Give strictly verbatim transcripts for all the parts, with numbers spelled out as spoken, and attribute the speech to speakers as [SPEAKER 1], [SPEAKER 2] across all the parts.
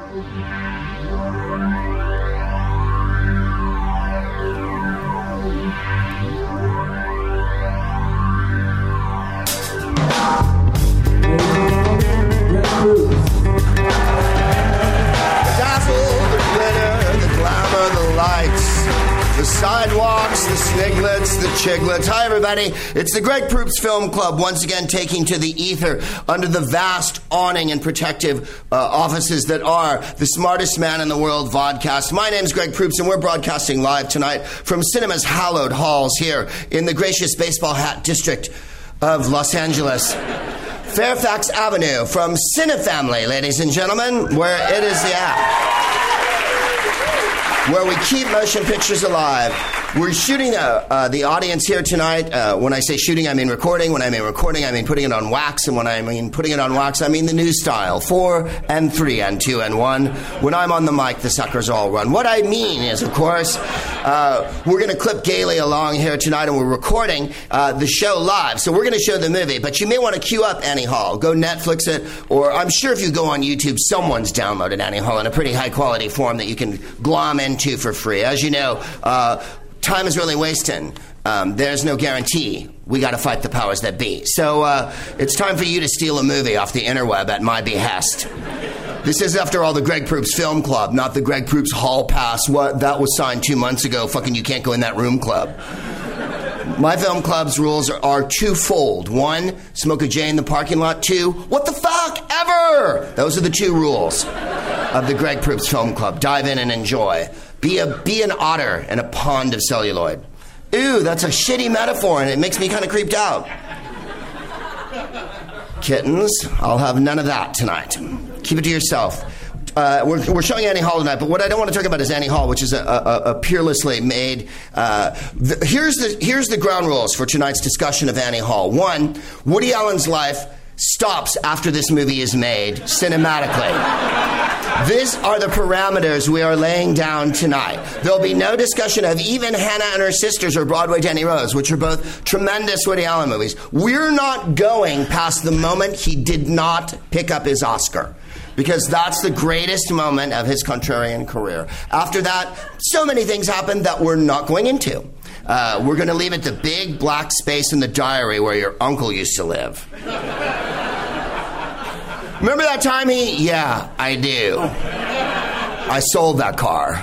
[SPEAKER 1] The sidewalks, the sniglets, the chiglets. Hi, everybody. It's the Greg Proops Film Club, once again taking to the ether under the vast awning and protective uh, offices that are the Smartest Man in the World vodcast. My name's Greg Proops, and we're broadcasting live tonight from cinema's hallowed halls here in the gracious baseball hat district of Los Angeles. Fairfax Avenue from Cinefamily, ladies and gentlemen, where it is the app. Where we keep motion pictures alive. We're shooting uh, uh, the audience here tonight. Uh, when I say shooting, I mean recording. When I mean recording, I mean putting it on wax. And when I mean putting it on wax, I mean the new style. Four and three and two and one. When I'm on the mic, the suckers all run. What I mean is, of course, uh, we're going to clip gaily along here tonight, and we're recording uh, the show live. So we're going to show the movie, but you may want to queue up Annie Hall. Go Netflix it, or I'm sure if you go on YouTube, someone's downloaded Annie Hall in a pretty high-quality form that you can glom into for free. As you know, uh, time is really wasting. Um, there's no guarantee. We got to fight the powers that be. So uh, it's time for you to steal a movie off the interweb at my behest. This is, after all, the Greg Proops Film Club, not the Greg Proops Hall Pass. What that was signed two months ago. Fucking you can't go in that room club. My film club's rules are, are twofold. One, smoke a J in the parking lot. Two, what the fuck ever? Those are the two rules of the Greg Proops Film Club. Dive in and enjoy. Be a be an otter in a pond of celluloid. Ooh, that's a shitty metaphor, and it makes me kind of creeped out. Kittens, I'll have none of that tonight. Keep it to yourself. Uh, we're, we're showing Annie Hall tonight, but what I don't want to talk about is Annie Hall, which is a, a, a peerlessly made. Uh, the, here's the here's the ground rules for tonight's discussion of Annie Hall. One, Woody Allen's life stops after this movie is made cinematically. These are the parameters we are laying down tonight. There'll be no discussion of even Hannah and Her Sisters or Broadway Jenny Rose, which are both tremendous Woody Allen movies. We're not going past the moment he did not pick up his Oscar, because that's the greatest moment of his contrarian career. After that, so many things happened that we're not going into. Uh, we're going to leave it the big black space in the diary where your uncle used to live. Remember that time he... Yeah, I do. I sold that car.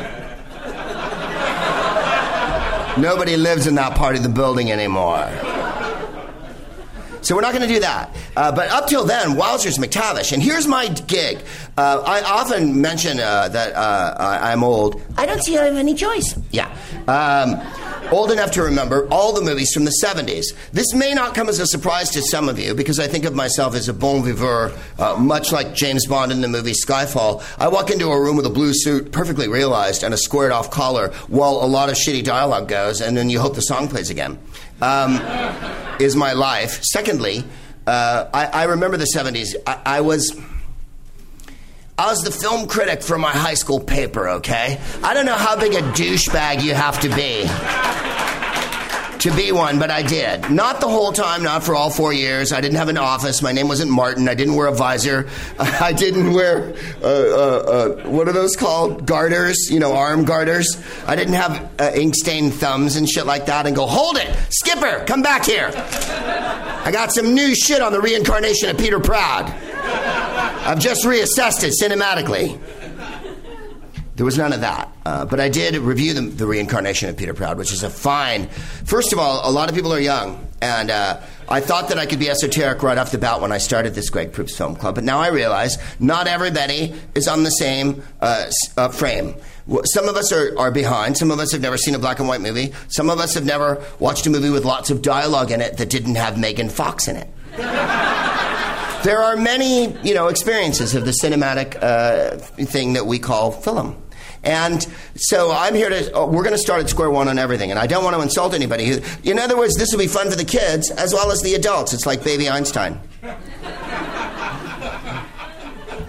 [SPEAKER 1] Nobody lives in that part of the building anymore. So we're not going to do that. Uh, but up till then, Wowzers McTavish. And here's my gig. Uh, I often mention uh, that uh, I'm old. I don't see I have any choice. Yeah. Um, old enough to remember all the movies from the seventies. This may not come as a surprise to some of you, because I think of myself as a bon vivant, uh, much like James Bond in the movie Skyfall. I walk into a room with a blue suit, perfectly realized, and a squared-off collar, while a lot of shitty dialogue goes, and then you hope the song plays again. Um, is my life. Secondly, uh, I, I remember the seventies. I, I was... I was the film critic for my high school paper, okay? I don't know how big a douchebag you have to be to be one, but I did. Not the whole time, not for all four years. I didn't have an office. My name wasn't Martin. I didn't wear a visor. I didn't wear, uh, uh, uh, what are those called? Garters, you know, arm garters. I didn't have uh, ink-stained thumbs and shit like that and go, hold it, Skipper, come back here. I got some new shit on the reincarnation of Peter Proud. I've just reassessed it cinematically. There was none of that. Uh, but I did review the, the reincarnation of Peter Proud, which is a fine... First of all, a lot of people are young. And uh, I thought that I could be esoteric right off the bat when I started this Greg Proops Film Club. But now I realize not everybody is on the same uh, uh, frame. Some of us are, are behind. Some of us have never seen a black and white movie. Some of us have never watched a movie with lots of dialogue in it that didn't have Megan Fox in it. There are many, you know, experiences of the cinematic uh, thing that we call film. And so I'm here to, oh, we're going to start at square one on everything. And I don't want to insult anybody. In other words, this will be fun for the kids as well as the adults. It's like Baby Einstein.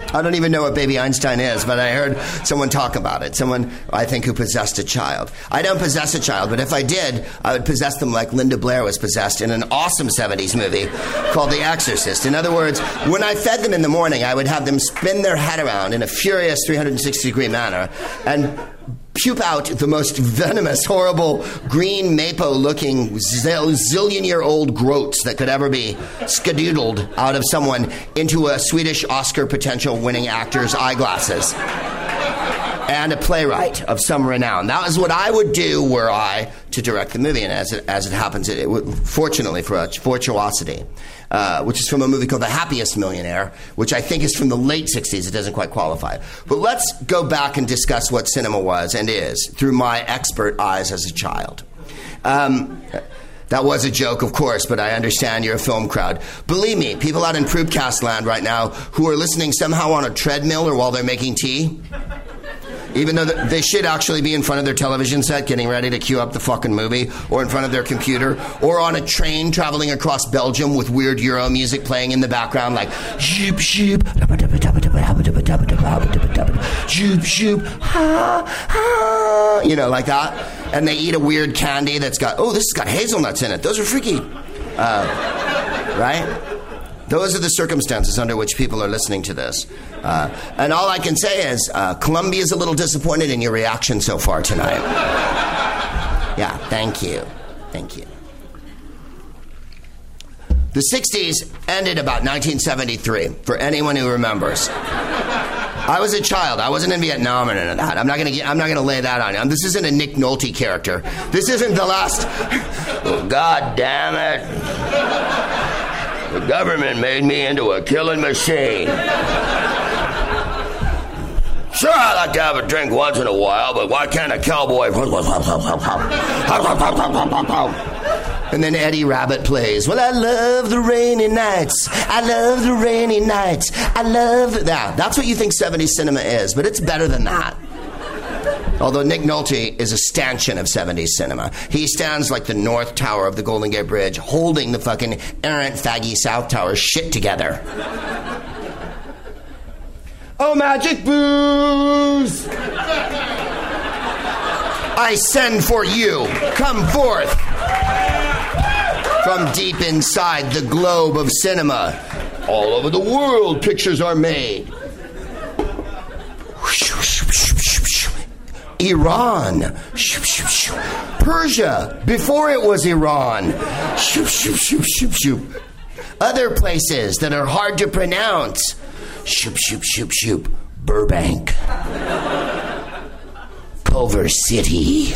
[SPEAKER 1] I don't even know what Baby Einstein is, but I heard someone talk about it. Someone, I think, who possessed a child. I don't possess a child, but if I did, I would possess them like Linda Blair was possessed in an awesome seventies movie called The Exorcist. In other words, when I fed them in the morning, I would have them spin their head around in a furious three hundred sixty degree manner and puke out the most venomous, horrible, green mapo-looking zillion-year-old groats that could ever be skadoodled out of someone into a Swedish Oscar potential-winning actor's eyeglasses. And a playwright of some renown. That was what I would do were I to direct the movie. And as it, as it happens, it, it, fortunately for us, Fortuosity, uh, which is from a movie called The Happiest Millionaire, which I think is from the late sixties. It doesn't quite qualify. But let's go back and discuss what cinema was and is through my expert eyes as a child. Um... That was a joke, of course, but I understand you're a film crowd. Believe me, people out in Proopcast land right now who are listening somehow on a treadmill or while they're making tea, even though they should actually be in front of their television set getting ready to queue up the fucking movie, or in front of their computer, or on a train traveling across Belgium with weird Euro music playing in the background like shoop shoop shoop shoop ha ha, you know, like that. And they eat a weird candy that's got, oh, this has got hazelnuts in it. Those are freaky. Uh, right? Those are the circumstances under which people are listening to this. Uh, and all I can say is, uh, Columbia is a little disappointed in your reaction so far tonight. Yeah, thank you. Thank you. The sixties ended about nineteen seventy-three, for anyone who remembers. I was a child. I wasn't in Vietnam or none of that. I'm not gonna get, I'm not gonna lay that on you. This isn't a Nick Nolte character. This isn't the last. Oh, God damn it! The government made me into a killing machine. Sure, I like to have a drink once in a while, but why can't a cowboy? And then Eddie Rabbit plays. Well, I love the rainy nights. I love the rainy nights. I love that. That's what you think seventies cinema is, but it's better than that. Although Nick Nolte is a stanchion of seventies cinema. He stands like the North Tower of the Golden Gate Bridge, holding the fucking errant faggy South Tower shit together. Oh, magic booze! I send for you. Come forth. From deep inside the globe of cinema, all over the world, pictures are made. Iran. Persia, before it was Iran. Other places that are hard to pronounce. Shoop, shoop, shoop, shoop. Burbank. Culver City.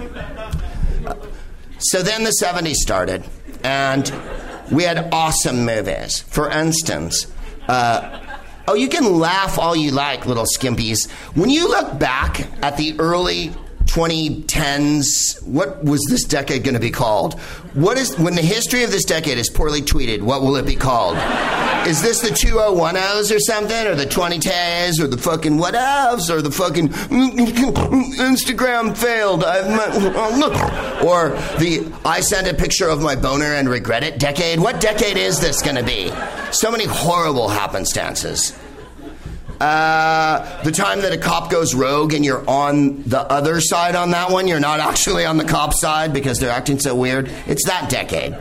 [SPEAKER 1] So then the seventies started. And we had awesome movies. For instance, uh, oh, you can laugh all you like, little skimpies. When you look back at the early twenty tens, what was this decade going to be called? What is, when the history of this decade is poorly tweeted, what will it be called? Is this the two oh one ohs or something? Or the twenty tens? Or the fucking what ofs? Or the fucking Instagram failed? Or the I sent a picture of my boner and regret it decade? What decade is this going to be? So many horrible happenstances. Uh, the time that a cop goes rogue and you're on the other side on that one, you're not actually on the cop side because they're acting so weird. It's that decade.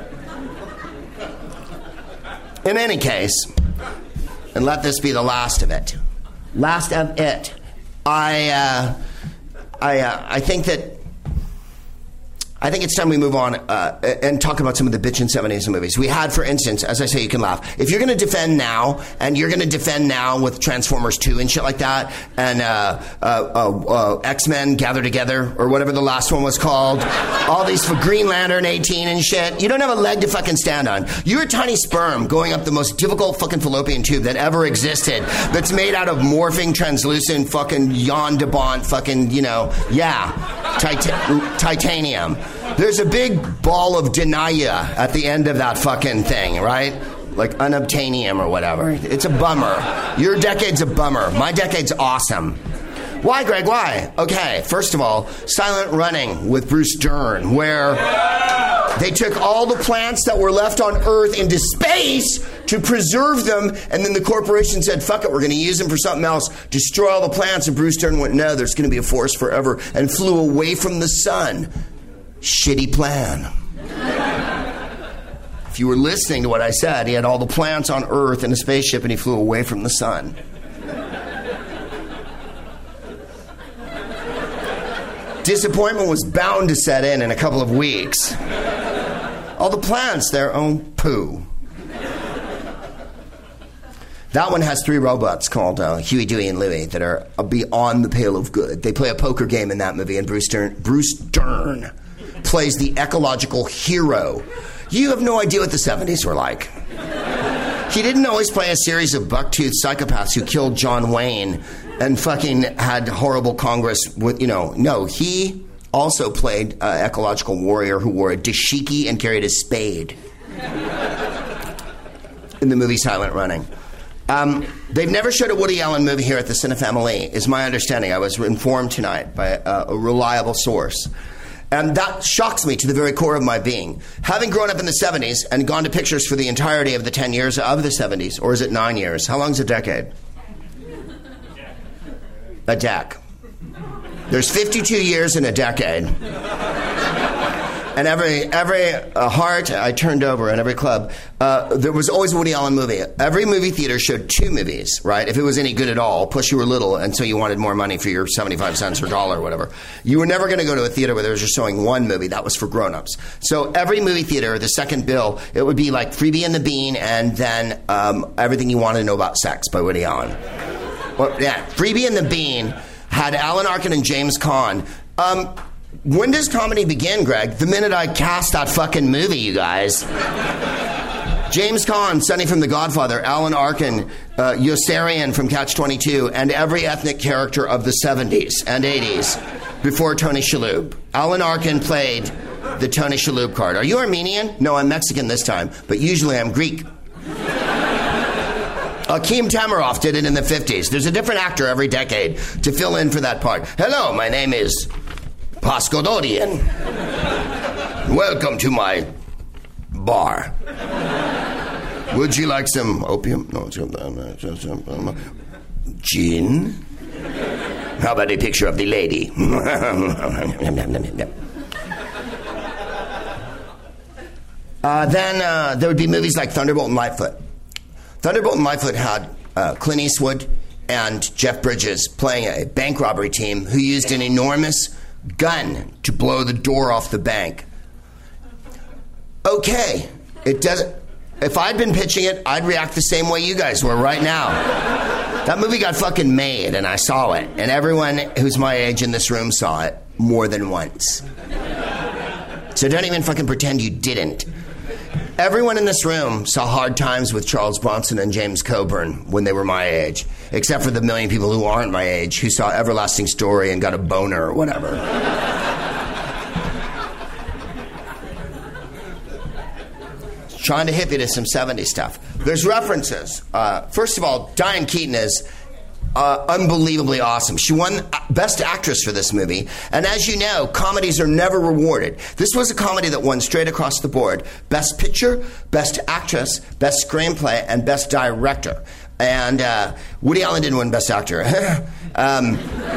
[SPEAKER 1] In any case, and let this be the last of it. Last of it. I, uh, I, uh, I think that I think it's time we move on uh, and talk about some of the bitchin' seventies movies. We had, for instance, as I say, you can laugh. If you're going to defend now, and you're going to defend now with Transformers two and shit like that, and uh, uh, uh, uh, X-Men Gather Together, or whatever the last one was called, all these for Green Lantern eighteen and shit, you don't have a leg to fucking stand on. You're a tiny sperm going up the most difficult fucking fallopian tube that ever existed, that's made out of morphing, translucent, fucking Jan de Bont, fucking, you know, yeah, tit- titanium. There's a big ball of denia at the end of that fucking thing, right? Like unobtainium or whatever. It's a bummer. Your decade's a bummer. My decade's awesome. Why, Greg? Why? Okay, first of all, Silent Running with Bruce Dern, where they took all the plants that were left on Earth into space to preserve them, and then the corporation said, fuck it, we're going to use them for something else, destroy all the plants, and Bruce Dern went, no, there's going to be a forest forever, and flew away from the sun. Shitty plan. If you were listening to what I said, he had all the plants on Earth in a spaceship, and he flew away from the sun. Disappointment was bound to set in in a couple of weeks. All the plants, their own poo. That one has three robots called uh, Huey, Dewey, and Louie that are beyond the pale of good. They play a poker game in that movie, and Bruce Dern, Bruce Dern plays the ecological hero. You have no idea what the seventies were like. He didn't always play a series of buck-toothed psychopaths who killed John Wayne and fucking had horrible Congress with, you know, no, he also played an uh, ecological warrior who wore a dashiki and carried a spade in the movie Silent Running. Um, they've never showed a Woody Allen movie here at the Cinefamily, is my understanding. I was informed tonight by a, a reliable source. And that shocks me to the very core of my being. Having grown up in the seventies and gone to pictures for the entirety of the ten years of the seventies, or is it nine years? How long is a decade? A dec. There's fifty-two years in a decade. And every every uh, heart I turned over, and every club, uh, there was always a Woody Allen movie. Every movie theater showed two movies, right? If it was any good at all. Plus, you were little, and so you wanted more money for your seventy-five cents or dollar or whatever. You were never going to go to a theater where they were just showing one movie. That was for grown-ups. So every movie theater, the second bill, it would be like Freebie and the Bean, and then um, Everything You Wanted to Know About Sex by Woody Allen. Well, yeah, Freebie and the Bean had Alan Arkin and James Caan. Um... When does comedy begin, Greg? The minute I cast that fucking movie, you guys. James Caan, Sonny from The Godfather, Alan Arkin, uh, Yossarian from Catch twenty-two, and every ethnic character of the seventies and eighties before Tony Shalhoub. Alan Arkin played the Tony Shalhoub card. Are you Armenian? No, I'm Mexican this time, but usually I'm Greek. Akeem Tamarov did it in the fifties. There's a different actor every decade to fill in for that part. Hello, my name is Pascodorian. Welcome to my bar. Would you like some opium? No, gin? How about a picture of the lady? uh, then uh, there would be movies like Thunderbolt and Lightfoot. Thunderbolt and Lightfoot had uh, Clint Eastwood and Jeff Bridges playing a bank robbery team who used an enormous gun to blow the door off the bank. Okay, it doesn't. If I'd been pitching it, I'd react the same way you guys were right now. That movie got fucking made, and I saw it, and everyone who's my age in this room saw it more than once. So don't even fucking pretend you didn't. Everyone in this room saw Hard Times with Charles Bronson and James Coburn when they were my age, except for the million people who aren't my age who saw Everlasting Story and got a boner or whatever. Trying to hit you to some seventies stuff. There's references. Uh, first of all, Diane Keaton is Uh, unbelievably awesome. She won Best Actress for this movie. And as you know, comedies are never rewarded. This was a comedy that won straight across the board. Best Picture, Best Actress, Best Screenplay, and Best Director. And uh, Woody Allen didn't win Best Actor. um,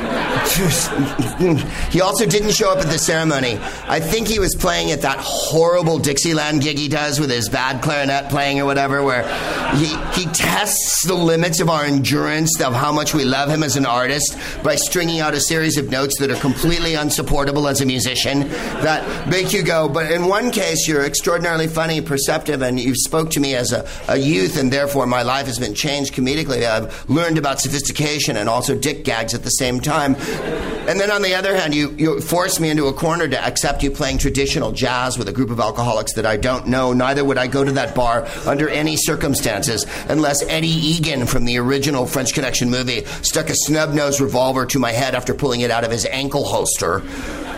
[SPEAKER 1] he also didn't show up at the ceremony. I think he was playing at that horrible Dixieland gig he does with his bad clarinet playing or whatever, where he, he tests the limits of our endurance of how much we love him as an artist by stringing out a series of notes that are completely unsupportable as a musician that make you go, but in one case you're extraordinarily funny, perceptive, and you spoke to me as a, a youth, and therefore my life has been changed comedically. I've learned about sophistication and also dick gags at the same time. And then on the other hand, you, you forced me into a corner to accept you playing traditional jazz with a group of alcoholics that I don't know. Neither would I go to that bar under any circumstances unless Eddie Egan from the original French Connection movie stuck a snub-nosed revolver to my head after pulling it out of his ankle holster.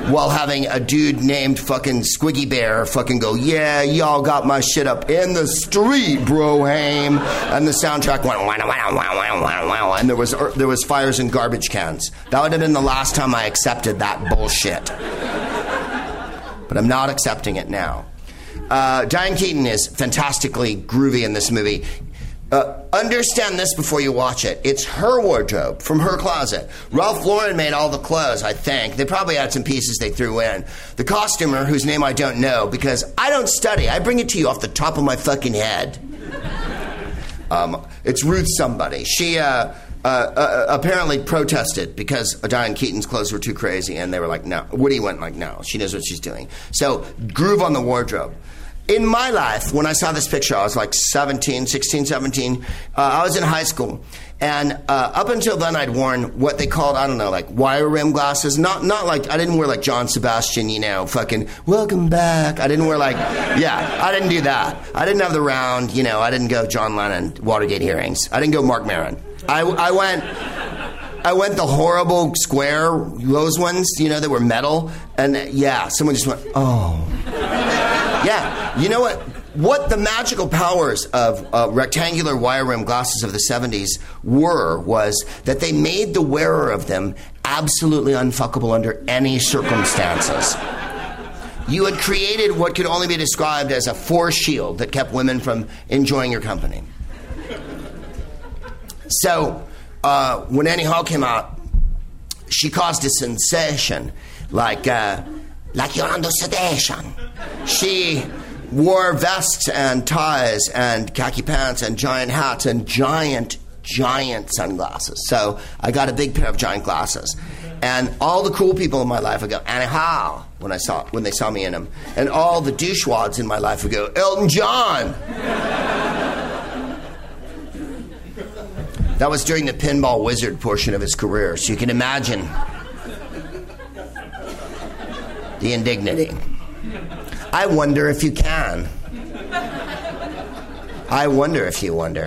[SPEAKER 1] while having a dude named fucking Squiggy Bear fucking go, yeah, y'all got my shit up in the street, Broham. And the soundtrack went, wow, wow, wow, wow, wow, wow. And there was, there was fires in garbage cans. That would have been the last time I accepted that bullshit. But I'm not accepting it now. Uh, Diane Keaton is fantastically groovy in this movie. Uh, understand this before you watch it. It's her wardrobe from her closet. Ralph Lauren made all the clothes, I think. They probably had some pieces they threw in. The costumer, whose name I don't know, because I don't study. I bring it to you off the top of my fucking head. Um, it's Ruth somebody. She uh, uh, uh, apparently protested because Diane Keaton's clothes were too crazy, and they were like, no. Woody went like, no, she knows what she's doing. So, groove on the wardrobe. In my life, when I saw this picture, I was like seventeen, sixteen, seventeen. Uh, I was in high school. And uh, up until then, I'd worn what they called, I don't know, like wire rim glasses. Not not like, I didn't wear like John Sebastian, you know, fucking, welcome back. I didn't wear like, yeah, I didn't do that. I didn't have the round, you know, I didn't go John Lennon, Watergate hearings. I didn't go Mark Maron. I, I went... I went the horrible square, those ones, you know, that were metal. And yeah, someone just went, oh. Yeah, you know what? What the magical powers of uh, rectangular wire rim glasses of the seventies were was that they made the wearer of them absolutely unfuckable under any circumstances. You had created what could only be described as a force shield that kept women from enjoying your company. So... Uh, when Annie Hall came out, she caused a sensation, like uh, like you're under sedation. She wore vests and ties and khaki pants and giant hats and giant, giant sunglasses. So I got a big pair of giant glasses. And all the cool people in my life would go, Annie Hall, when I saw when they saw me in them. And all the douchewads in my life would go, Elton John. That was during the Pinball Wizard portion of his career, so you can imagine the indignity. I wonder if you can. I wonder if you wonder.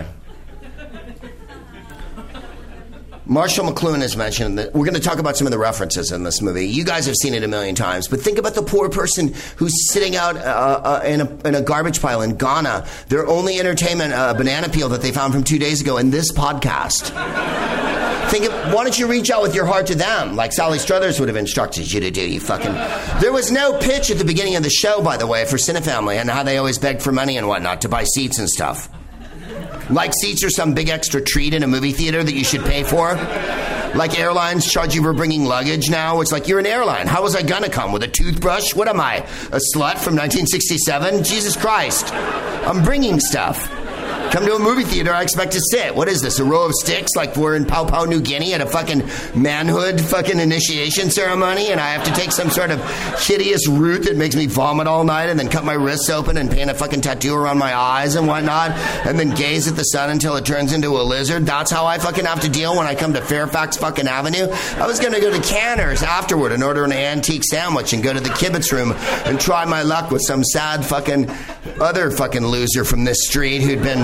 [SPEAKER 1] Marshall McLuhan has mentioned that we're going to talk about some of the references in this movie. You guys have seen it a million times, but think about the poor person who's sitting out uh, uh, in, a, in a garbage pile in Ghana. Their only entertainment, a uh, banana peel that they found from two days ago in this podcast. Think of, why don't you reach out with your heart to them, like Sally Struthers would have instructed you to do, you fucking... There was no pitch at the beginning of the show, by the way, for Cinefamily, and how they always begged for money and whatnot to buy seats and stuff. Like seats are some big extra treat in a movie theater that you should pay for. Like airlines charge you for bringing luggage now. It's like, you're an airline. How was I gonna come? With a toothbrush? What am I? A slut from nineteen sixty-seven? Jesus Christ. I'm bringing stuff. Come to a movie theater, I expect to sit. What is this, a row of sticks like we're in Papua New Guinea at a fucking manhood fucking initiation ceremony, and I have to take some sort of hideous root that makes me vomit all night and then cut my wrists open and paint a fucking tattoo around my eyes and whatnot, and then gaze at the sun until it turns into a lizard? That's how I fucking have to deal when I come to Fairfax fucking Avenue? I was gonna go to Canner's afterward and order an antique sandwich and go to the kibitz room and try my luck with some sad fucking other fucking loser from this street who'd been...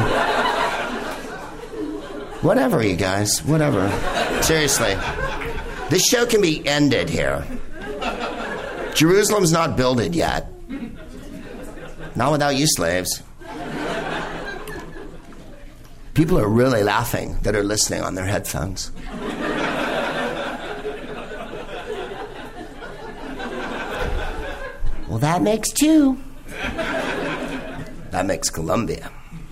[SPEAKER 1] Whatever, you guys. Whatever. Seriously. This show can be ended here. Jerusalem's not builded yet. Not without you slaves. People are really laughing that are listening on their headphones. Well, that makes two. That makes Columbia.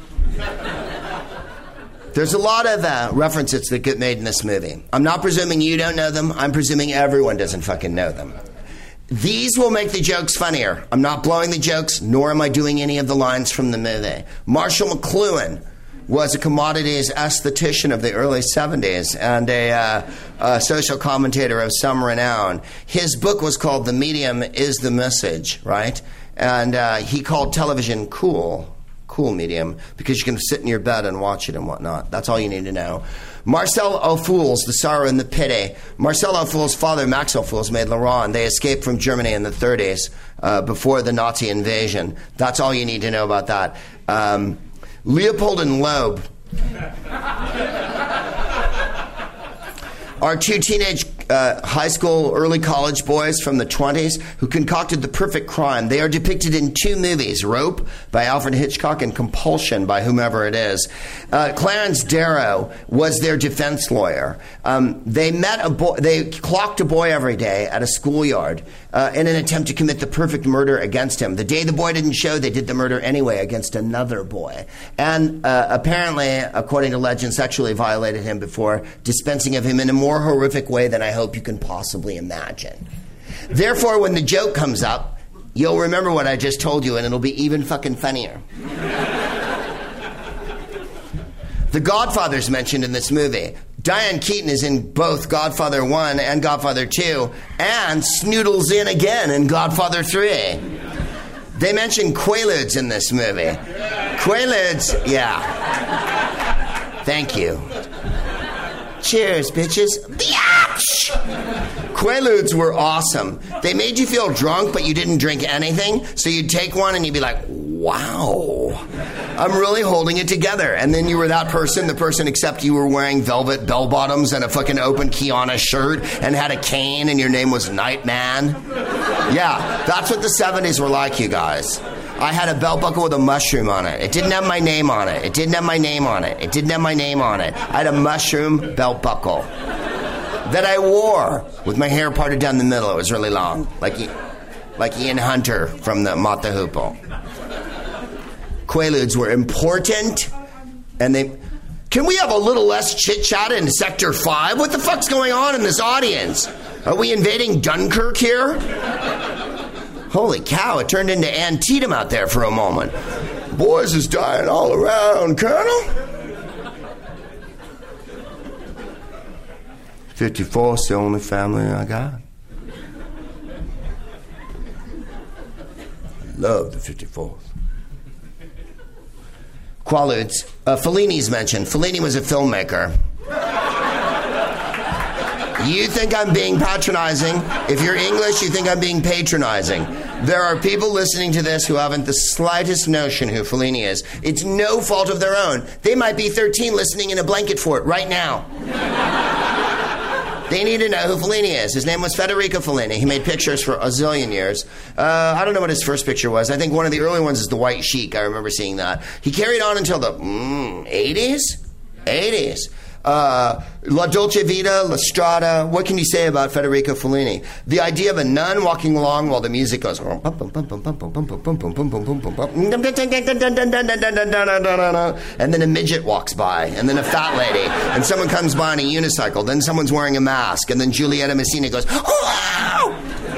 [SPEAKER 1] There's a lot of uh, references that get made in this movie. I'm not presuming you don't know them. I'm presuming everyone doesn't fucking know them. These will make the jokes funnier. I'm not blowing the jokes, nor am I doing any of the lines from the movie. Marshall McLuhan was a commodities esthetician of the early seventies and a, uh, a social commentator of some renown. His book was called The Medium is the Message, right? And uh, he called television cool. Cool medium, because you can sit in your bed and watch it and whatnot. That's all you need to know. Marcel O'Fools, The Sorrow and the Pity. Marcel O'Fools' father, Max O'Fools, made Laurent. They escaped from Germany in the thirties, uh, before the Nazi invasion. That's all you need to know about that. Um, Leopold and Loeb are two teenage uh, high school, early college boys from the twenties who concocted the perfect crime. They are depicted in two movies, Rope by Alfred Hitchcock and Compulsion by whomever it is. Uh, Clarence Darrow was their defense lawyer. Um, they met a boy, they clocked a boy every day at a schoolyard uh, in an attempt to commit the perfect murder against him. The day the boy didn't show, they did the murder anyway against another boy. And uh, apparently, according to legend, sexually violated him before dispensing of him in a more horrific way than I hope you can possibly imagine. Therefore, when the joke comes up, you'll remember what I just told you, and it'll be even fucking funnier. The Godfather's mentioned in this movie. Diane Keaton is in both Godfather one and Godfather two, and snoodles in again in Godfather three. They mention Quaaludes in this movie. Quaaludes, yeah. Thank you. Cheers, bitches. Biatch! Quaaludes were awesome. They made you feel drunk, but you didn't drink anything, so you'd take one and you'd be like, wow, I'm really holding it together. And then you were that person, the person except you were wearing velvet bell-bottoms and a fucking open Kiana shirt and had a cane and your name was Nightman. Yeah, that's what the seventies were like, you guys. I had a belt buckle with a mushroom on it. It didn't have my name on it. It didn't have my name on it. It didn't have my name on it. I had a mushroom belt buckle that I wore with my hair parted down the middle. It was really long, like like Ian Hunter from the Mott the Hoople. Quaaludes were important, and they... Can we have a little less chit-chat in Sector five? What the fuck's going on in this audience? Are we invading Dunkirk here? Holy cow, it turned into Antietam out there for a moment. Boys is dying all around, Colonel. fifty-fourth's the only family I got. Love the fifty-fourth. Quaaludes. Uh, Fellini's mentioned. Fellini was a filmmaker. You think I'm being patronizing. If you're English, you think I'm being patronizing. There are people listening to this who haven't the slightest notion who Fellini is. It's no fault of their own. They might be thirteen listening in a blanket fort right now. They need to know who Fellini is. His name was Federico Fellini. He made pictures for a zillion years. Uh, I don't know what his first picture was. I think one of the early ones is The White Sheik. I remember seeing that. He carried on until the mm, eighties? eighties. Uh, La Dolce Vita, La Strada. What can you say about Federico Fellini? The idea of a nun walking along while the music goes, and then a midget walks by, and then a fat lady, and someone comes by on a unicycle, then someone's wearing a mask, and then Giulietta Messina goes, wow!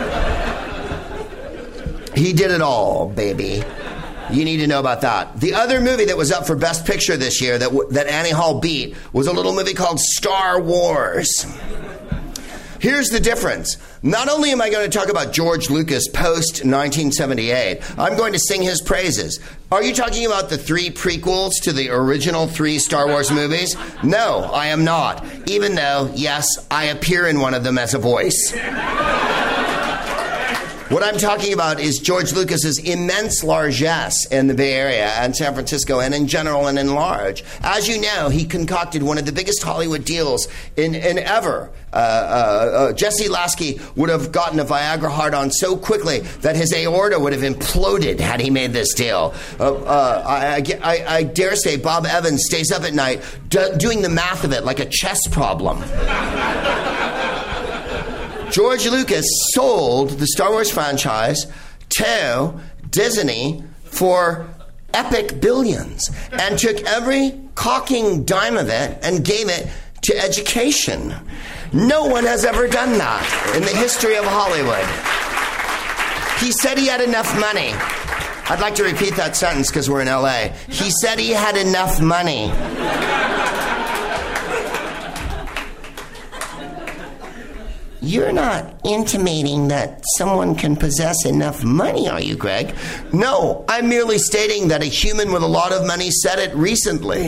[SPEAKER 1] He did it all, baby. You need to know about that. The other movie that was up for Best Picture this year that w- that Annie Hall beat was a little movie called Star Wars. Here's the difference. Not only am I going to talk about George Lucas post nineteen seventy-eight, I'm going to sing his praises. Are you talking about the three prequels to the original three Star Wars movies? No, I am not. Even though, yes, I appear in one of them as a voice. What I'm talking about is George Lucas's immense largesse in the Bay Area and San Francisco and in general and in large. As you know, he concocted one of the biggest Hollywood deals in, in ever. Uh, uh, uh, Jesse Lasky would have gotten a Viagra hard-on so quickly that his aorta would have imploded had he made this deal. Uh, uh, I, I, I dare say Bob Evans stays up at night do, doing the math of it like a chess problem. George Lucas sold the Star Wars franchise to Disney for epic billions and took every cocking dime of it and gave it to education. No one has ever done that in the history of Hollywood. He said he had enough money. I'd like to repeat that sentence because we're in L A. He said he had enough money. You're not intimating that someone can possess enough money, are you, Greg? No, I'm merely stating that a human with a lot of money said it recently.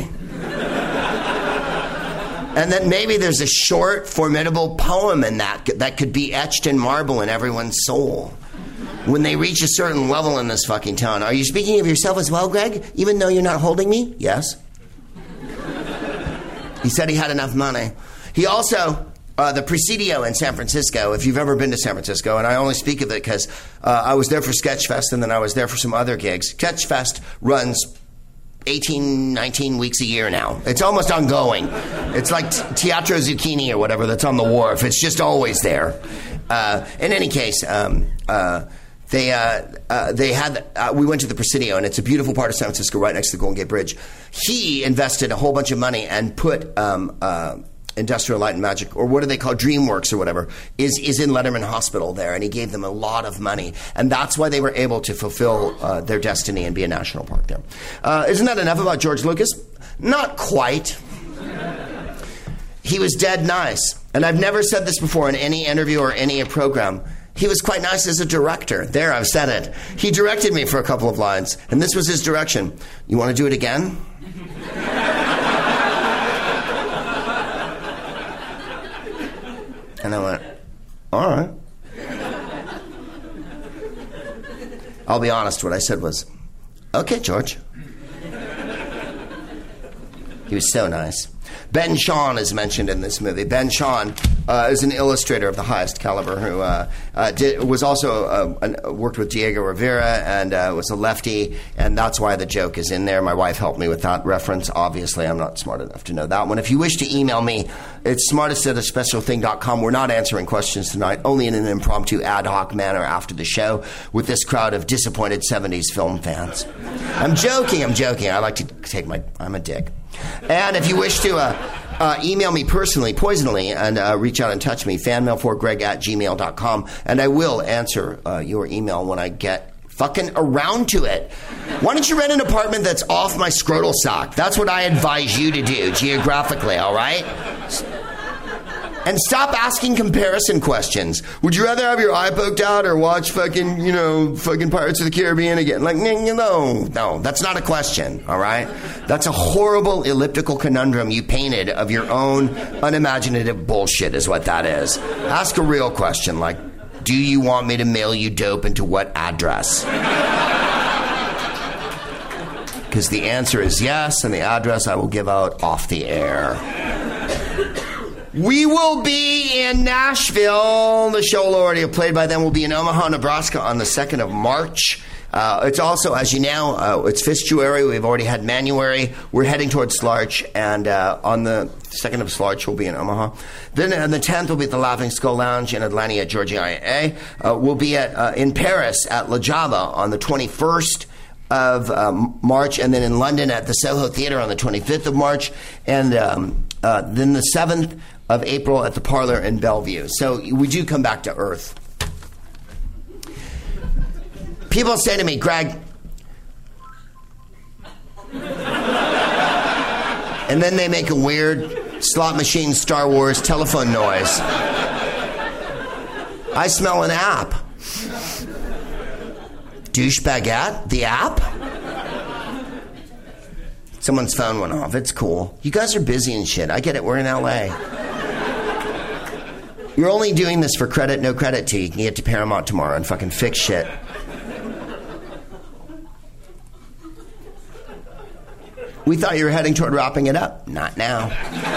[SPEAKER 1] And that maybe there's a short, formidable poem in that that could be etched in marble in everyone's soul when they reach a certain level in this fucking town. Are you speaking of yourself as well, Greg? Even though you're not holding me? Yes. He said he had enough money. He also Uh, the Presidio in San Francisco, if you've ever been to San Francisco, and I only speak of it because uh, I was there for Sketchfest and then I was there for some other gigs. Sketchfest runs eighteen, nineteen weeks a year now. It's almost ongoing. It's like Teatro Zucchini or whatever that's on the wharf. It's just always there. Uh, in any case, um, uh, they uh, uh, they had uh, we went to the Presidio, and it's a beautiful part of San Francisco, right next to the Golden Gate Bridge. He invested a whole bunch of money and put um, uh, Industrial Light and Magic, or what do they call DreamWorks or whatever, is is in Letterman Hospital there, and he gave them a lot of money, and that's why they were able to fulfill uh, their destiny and be a national park there. Uh, isn't that enough about George Lucas? Not quite. He was dead nice, and I've never said this before in any interview or any program. He was quite nice as a director. There, I've said it. He directed me for a couple of lines, and this was his direction. You want to do it again? And I went, all right. I'll be honest, what I said was, okay, George. He was so nice. Ben Shahn is mentioned in this movie. Ben Shahn uh, is an illustrator of the highest caliber who uh, uh, did, was also uh, an, worked with Diego Rivera and uh, was a lefty, and that's why the joke is in there. My wife helped me with that reference. Obviously, I'm not smart enough to know that one. If you wish to email me, it's smartest at a special thing dot com. We're not answering questions tonight, only in an impromptu ad hoc manner after the show with this crowd of disappointed seventies film fans. I'm joking, I'm joking. I like to take my, I'm a dick. And if you wish to uh, uh, email me personally, poisonally, and uh, reach out and touch me, fan mail for greg at gmail dot com, and I will answer uh, your email when I get fucking around to it. Why don't you rent an apartment that's off my scrotal sock? That's what I advise you to do, geographically, all right? And stop asking comparison questions. Would you rather have your eye poked out or watch fucking, you know, fucking Pirates of the Caribbean again? Like, no, no, that's not a question, all right? That's a horrible elliptical conundrum you painted of your own unimaginative bullshit is what that is. Ask a real question like, do you want me to mail you dope and to what address? Because the answer is yes, and the address I will give out off the air. We will be in Nashville. The show will already have played by then. We'll be in Omaha, Nebraska on the second of March. Uh, it's also, as you know, uh, it's Fistuary. We've already had Manuary. We're heading towards Slarch, and uh, on the second of Slarch, we'll be in Omaha. Then on the tenth, we'll be at the Laughing Skull Lounge in Atlanta at Georgia I A. Uh, we'll be at uh, in Paris at La Java on the twenty-first of um, March, and then in London at the Soho Theatre on the twenty-fifth of March, and um, uh, then the seventh of April at the Parlor in Bellevue. So we do come back to Earth. People say to me, Greg, and then they make a weird slot machine Star Wars telephone noise. I smell an app. Douche baguette, the app? Someone's phone went off. It's cool. You guys are busy and shit. I get it. We're in L A. You're only doing this for credit, no credit to you. You can get to Paramount tomorrow and fucking fix shit. We thought you were heading toward wrapping it up. Not now.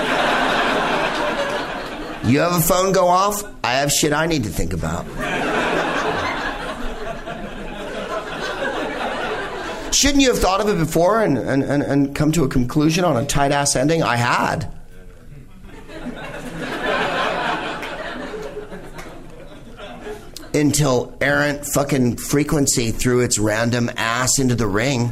[SPEAKER 1] You have a phone go off? I have shit I need to think about. Shouldn't you have thought of it before and, and, and, and come to a conclusion on a tight-ass ending? I had. Until errant fucking frequency threw its random ass into the ring.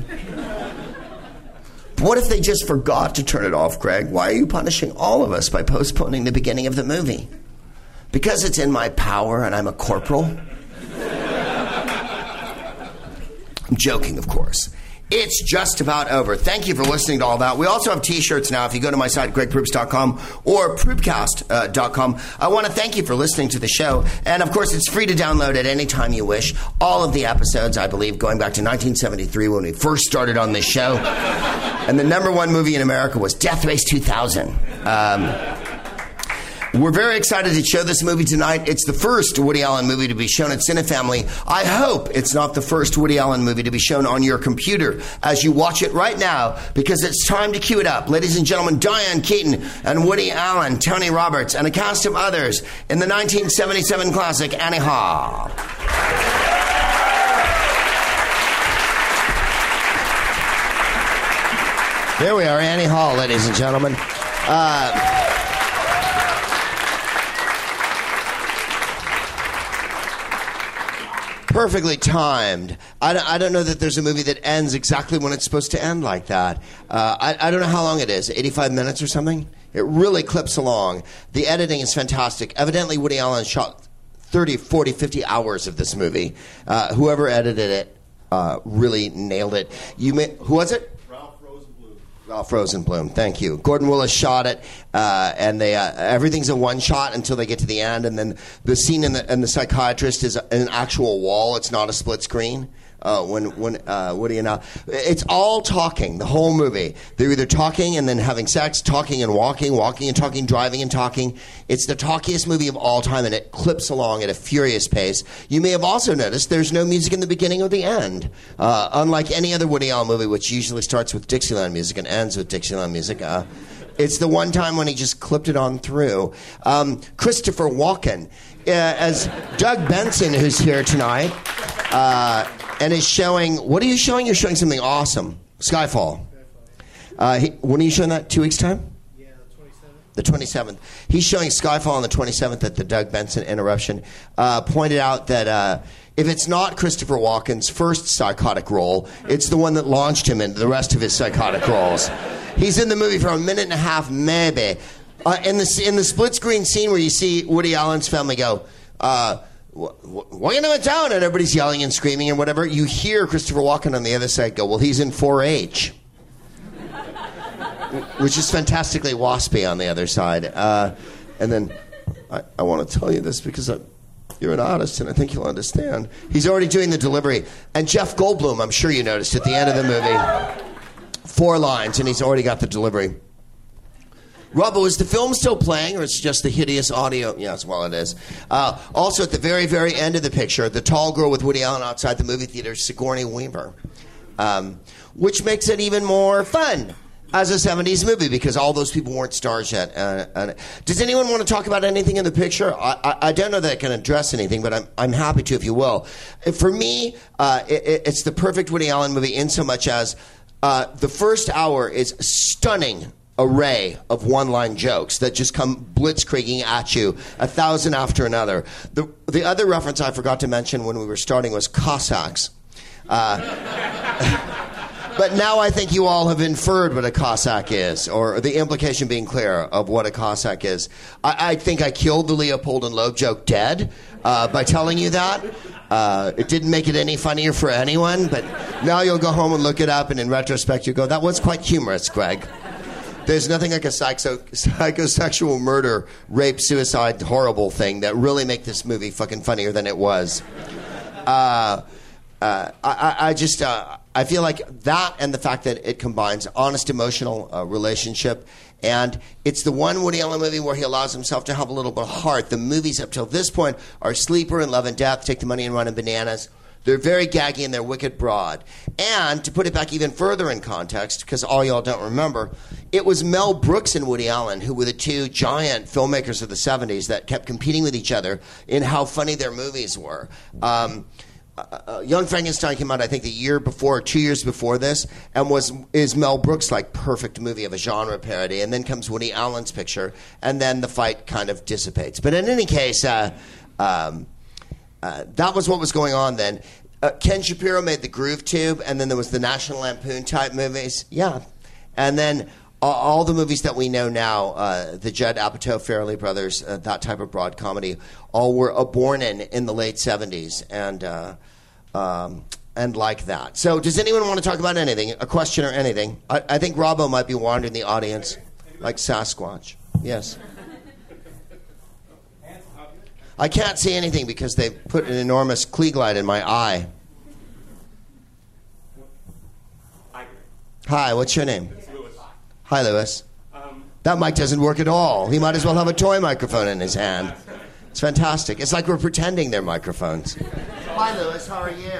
[SPEAKER 1] What if they just forgot to turn it off, Greg? Why are you punishing all of us by postponing the beginning of the movie? Because it's in my power and I'm a corporal? I'm joking, of course. It's just about over. Thank you for listening to all that. We also have T-shirts now. If you go to my site, greg proops dot com or proopcast dot com. I want to thank you for listening to the show. And, of course, it's free to download at any time you wish. All of the episodes, I believe, going back to nineteen seventy-three when we first started on this show. And the number one movie in America was Death Race two thousand. Um... We're very excited to show this movie tonight. It's the first Woody Allen movie to be shown at Cinefamily. I hope it's not the first Woody Allen movie to be shown on your computer as you watch it right now, because it's time to cue it up. Ladies and gentlemen, Diane Keaton and Woody Allen, Tony Roberts, and a cast of others in the nineteen seventy-seven classic Annie Hall. There we are, Annie Hall, ladies and gentlemen. Uh... Perfectly timed. I don't, I don't know that there's a movie that ends exactly when it's supposed to end like that. Uh, I, I don't know how long it is, eighty-five minutes or something? It really clips along. The editing is fantastic. Evidently, Woody Allen shot thirty, forty, fifty hours of this movie. Uh, whoever edited it uh, really nailed it. You may, who was it? Ralph Rosenblum, thank you. Gordon Willis shot it, uh, and they uh, everything's a one shot until they get to the end, and then the scene in the, in the psychiatrist is an actual wall. It's not a split screen. Uh, when when uh, Woody and Al, it's all talking. The whole movie, they're either talking and then having sex, talking and walking, walking and talking, driving and talking. It's the talkiest movie of all time, and it clips along at a furious pace. You may have also noticed there's no music in the beginning or the end, uh, unlike any other Woody Allen movie, which usually starts with Dixieland music and ends with Dixieland music. Uh, it's the one time when he just clipped it on through. Um, Christopher Walken, uh, as Doug Benson, who's here tonight. Uh, And is showing, what are you showing? You're showing something awesome. Skyfall. Uh, he, when are you showing that? Two weeks' time?
[SPEAKER 2] Yeah, the twenty-seventh.
[SPEAKER 1] The twenty-seventh. He's showing Skyfall on the twenty-seventh at the Doug Benson Interruption. Uh, pointed out that uh, if it's not Christopher Walken's first psychotic role, it's the one that launched him into the rest of his psychotic roles. He's in the movie for a minute and a half, maybe. Uh, in, the, in the split screen scene where you see Woody Allen's family go, uh, walking into town, and everybody's yelling and screaming and whatever, you hear Christopher Walken on the other side go, well, he's in four H. Which is fantastically waspy on the other side. Uh, and then, I, I want to tell you this because I, you're an artist and I think you'll understand. He's already doing the delivery. And Jeff Goldblum, I'm sure you noticed at the end of the movie, four lines, and he's already got the delivery. Robbo, is the film still playing, or is it just the hideous audio? Yes, well, it is. Uh, also, at the very, very end of the picture, the tall girl with Woody Allen outside the movie theater, Sigourney Weaver, um, which makes it even more fun as a seventies movie because all those people weren't stars yet. Uh, uh, does anyone want to talk about anything in the picture? I, I, I don't know that I can address anything, but I'm, I'm happy to if you will. For me, uh, it, it's the perfect Woody Allen movie in so much as uh, the first hour is stunning array of one-line jokes that just come blitzkrieging at you, a thousand after another. The the other reference I forgot to mention when we were starting was Cossacks. Uh, but now I think you all have inferred what a Cossack is, or the implication being clear of what a Cossack is. I, I think I killed the Leopold and Loeb joke dead uh, by telling you that. Uh, it didn't make it any funnier for anyone, but now you'll go home and look it up, and in retrospect you go, that was quite humorous, Greg. There's nothing like a psycho, psychosexual murder, rape, suicide, horrible thing that really make this movie fucking funnier than it was. Uh, uh, I, I just, uh, I feel like that and the fact that it combines honest emotional uh, relationship, and it's the one Woody Allen movie where he allows himself to have a little bit of heart. The movies up till this point are Sleeper and Love and Death, Take the Money and Run and Bananas. They're very gaggy and they're wicked broad. And to put it back even further in context, because all y'all don't remember, it was Mel Brooks and Woody Allen who were the two giant filmmakers of the seventies that kept competing with each other in how funny their movies were. Um, uh, uh, Young Frankenstein came out, I think, the year before, two years before this, and was is Mel Brooks' like perfect movie of a genre parody. And then comes Woody Allen's picture, and then the fight kind of dissipates. But in any case, uh, um, Uh, that was what was going on then. Uh, Ken Shapiro made the Groove Tube, and then there was the National Lampoon type movies. Yeah. And then uh, all the movies that we know now, uh, the Judd Apatow, Farrelly Brothers, uh, that type of broad comedy, all were uh, born in in the late seventies and uh, um, and like that. So does anyone want to talk about anything, a question or anything? I, I think Robbo might be wandering the audience like Sasquatch. Yes. I can't see anything because they put an enormous Klieg light in my eye. Hi, what's your name?
[SPEAKER 3] Lewis.
[SPEAKER 1] Hi, Lewis.
[SPEAKER 3] Um,
[SPEAKER 1] That mic doesn't work at all. He might as well have a toy microphone in his hand. It's fantastic. It's like we're pretending they're microphones. Hi, Lewis. How are you?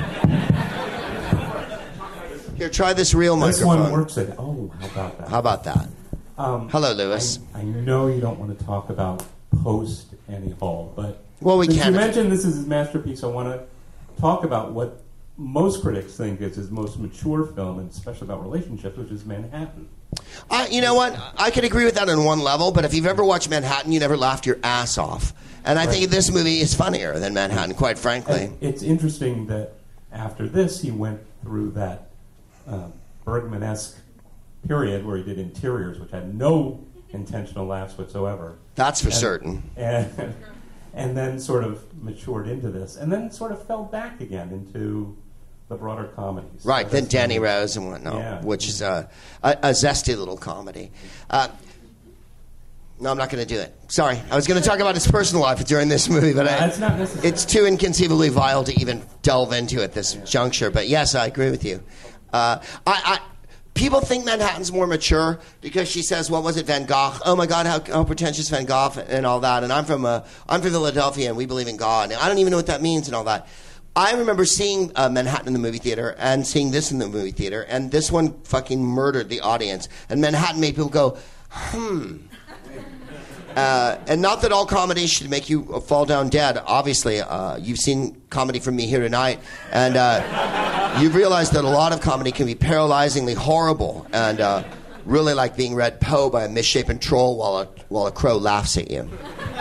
[SPEAKER 1] Here, try this real
[SPEAKER 2] this
[SPEAKER 1] microphone.
[SPEAKER 2] This one works at... Oh, how about that?
[SPEAKER 1] How about that?
[SPEAKER 2] Um,
[SPEAKER 1] Hello, Lewis.
[SPEAKER 2] I, I know you don't want to talk about post-Annie Hall, but...
[SPEAKER 1] Well, we
[SPEAKER 2] since
[SPEAKER 1] can.
[SPEAKER 2] you mentioned this is his masterpiece, I want to talk about what most critics think is his most mature film, and especially about relationships, which is Manhattan.
[SPEAKER 1] Uh, you know what? I could agree with that on one level, but if you've ever watched Manhattan, you never laughed your ass off. And I right. think this movie is funnier than Manhattan, quite frankly.
[SPEAKER 2] And it's interesting that after this, he went through that um, Bergman-esque period where he did Interiors, which had no intentional laughs whatsoever.
[SPEAKER 1] That's for
[SPEAKER 2] and,
[SPEAKER 1] certain.
[SPEAKER 2] And, and then sort of matured into this, and then sort of fell back again into the broader comedies.
[SPEAKER 1] Right,
[SPEAKER 2] so
[SPEAKER 1] then Danny Rose and whatnot, yeah. which is a, a, a zesty little comedy. Uh, no, I'm not going to do it. Sorry. I was going to talk about his personal life during this movie, but I,
[SPEAKER 2] That's not necessary.
[SPEAKER 1] It's too inconceivably vile to even delve into at this yeah. juncture. But yes, I agree with you. Uh, I, I People think Manhattan's more mature because she says, "What was it, Van Gogh? Oh my God, how, how pretentious Van Gogh and all that." And I'm from uh, I'm from Philadelphia, and we believe in God. And I don't even know what that means and all that. I remember seeing uh, Manhattan in the movie theater and seeing this in the movie theater, and this one fucking murdered the audience. And Manhattan made people go, "Hmm." Uh, and not that all comedy should make you fall down dead. Obviously, uh, you've seen comedy from me here tonight, and uh, you've realized that a lot of comedy can be paralyzingly horrible and uh, really like being read Poe by a misshapen troll while a, while a crow laughs at you.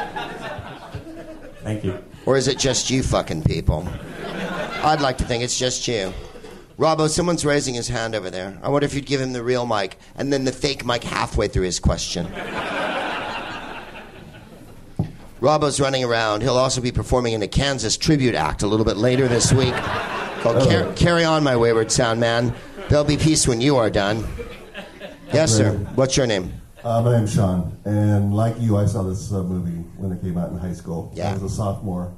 [SPEAKER 2] Thank you.
[SPEAKER 1] Or is it just you fucking people? I'd like to think it's just you. Robbo, someone's raising his hand over there. I wonder if you'd give him the real mic and then the fake mic halfway through his question. Robbo's running around. He'll also be performing in the Kansas Tribute Act a little bit later this week called Car- Carry On, My Wayward Sound Man. There'll be peace when you are done. Yes, sir. What's your name?
[SPEAKER 3] Uh, my name's Sean, and like you, I saw this uh, movie when it came out in high school.
[SPEAKER 1] Yeah.
[SPEAKER 3] I was a sophomore,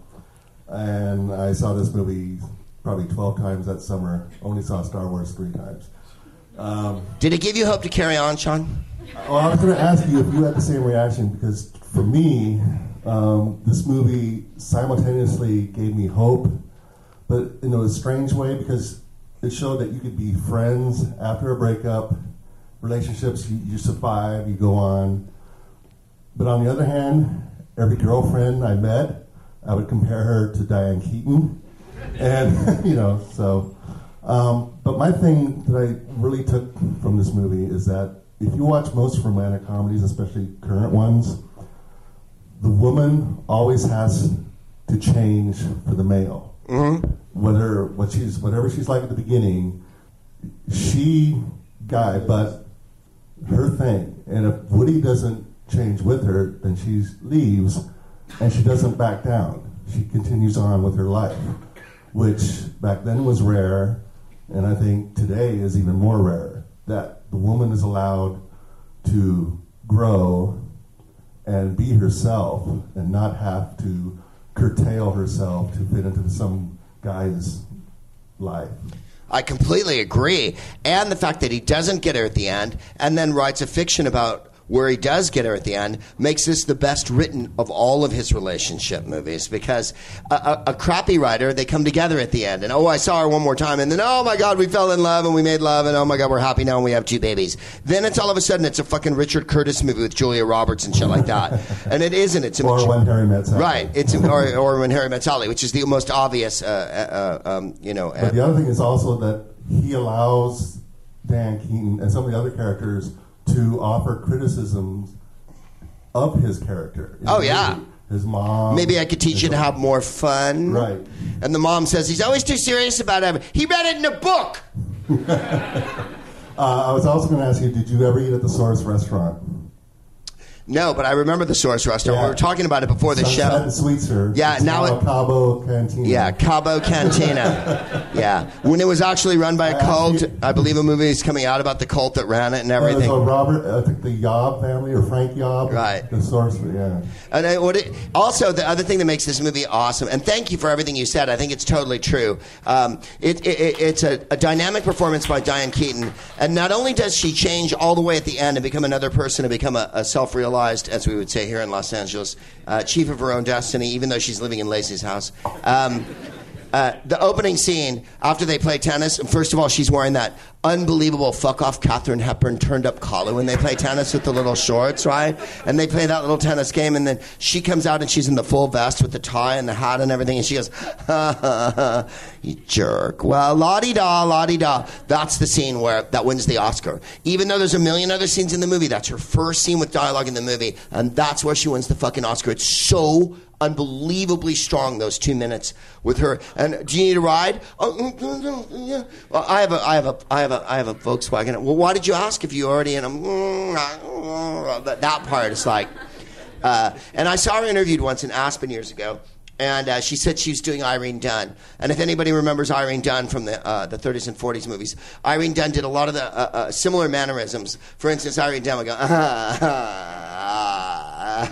[SPEAKER 3] and I saw this movie probably twelve times that summer. Only saw Star Wars three times. Um,
[SPEAKER 1] Did it give you hope to carry on, Sean?
[SPEAKER 3] Well, I was going to ask you if you had the same reaction, because for me, um, this movie simultaneously gave me hope, but in a strange way, because it showed that you could be friends after a breakup. Relationships, you, you survive, you go on. But on the other hand, every girlfriend I met, I would compare her to Diane Keaton. And, you know, so. Um, but my thing that I really took from this movie is that if you watch most romantic comedies, especially current ones, the woman always has to change for the male.
[SPEAKER 1] Mm-hmm.
[SPEAKER 3] Whether what she's, whatever she's like at the beginning, she, guy, but her thing. And if Woody doesn't change with her, then she leaves, and she doesn't back down. She continues on with her life, which back then was rare, and I think today is even more rare, that the woman is allowed to grow and be herself and not have to curtail herself to fit into some guy's life.
[SPEAKER 1] I completely agree. And the fact that he doesn't get her at the end and then writes a fiction about where he does get her at the end makes this the best written of all of his relationship movies, because a, a, a crappy writer, they come together at the end and, oh, I saw her one more time, and then, oh my God, we fell in love and we made love, and oh my God, we're happy now and we have two babies. Then it's all of a sudden it's a fucking Richard Curtis movie with Julia Roberts and shit like that. And it isn't. It's a
[SPEAKER 3] or
[SPEAKER 1] mature,
[SPEAKER 3] When Harry Met Sally.
[SPEAKER 1] Right. It's a, or, or When Harry Met Sally, which is the most obvious, uh, uh, um, you know.
[SPEAKER 3] But the other thing is also that he allows Dan Keaton and some of the other characters to offer criticisms of his character.
[SPEAKER 1] Oh, yeah.
[SPEAKER 3] His mom.
[SPEAKER 1] Maybe I could teach you to have more fun.
[SPEAKER 3] Right.
[SPEAKER 1] And the mom says he's always too serious about everything. He read it in a book.
[SPEAKER 3] uh, I was also going to ask you, did you ever eat at the Source restaurant?
[SPEAKER 1] No, but I remember the Source restaurant.
[SPEAKER 3] Yeah.
[SPEAKER 1] We were talking about it before the
[SPEAKER 3] Sunset
[SPEAKER 1] show.
[SPEAKER 3] and Sweetser.
[SPEAKER 1] Yeah,
[SPEAKER 3] It's
[SPEAKER 1] now
[SPEAKER 3] now
[SPEAKER 1] it-
[SPEAKER 3] Cabo Cantina.
[SPEAKER 1] Yeah, Cabo Cantina. Yeah, when it was actually run by a
[SPEAKER 3] I
[SPEAKER 1] cult.
[SPEAKER 3] actually-
[SPEAKER 1] I believe a movie is coming out about the cult that ran it and
[SPEAKER 3] Uh, there's
[SPEAKER 1] everything.
[SPEAKER 3] a Robert, I think the Yob family or Frank Yob.
[SPEAKER 1] Right.
[SPEAKER 3] The source, yeah.
[SPEAKER 1] And I, what it, also, the other thing that makes this movie awesome, and thank you for everything you said. I think it's totally true. Um, it, it, it's a, a dynamic performance by Diane Keaton, and not only does she change all the way at the end and become another person and become a, a self-realized, as we would say here in Los Angeles, uh, chief of her own destiny, even though she's living in Lacey's house. Um, Uh, the opening scene, after they play tennis, first of all, she's wearing that unbelievable fuck-off Katharine Hepburn turned-up collar when they play tennis with the little shorts, right? And they play that little tennis game, and then she comes out and she's in the full vest with the tie and the hat and everything, and she goes, ha, ha, ha, you jerk. Well, la-di-da, la-di-da. That's the scene where that wins the Oscar. Even though there's a million other scenes in the movie, that's her first scene with dialogue in the movie, and that's where she wins the fucking Oscar. It's so unbelievably strong, those two minutes with her. And do you need a ride? Oh, yeah. Well, I have a, I have a, I have a, I have a Volkswagen. Well, why did you ask if you already? And I'm that, that part is like. Uh, and I saw her interviewed once in Aspen years ago, and uh, she said she was doing Irene Dunne. And if anybody remembers Irene Dunne from the uh, the thirties and forties movies, Irene Dunne did a lot of the uh, uh, similar mannerisms. For instance, Irene Dunne would go. Ah, ah,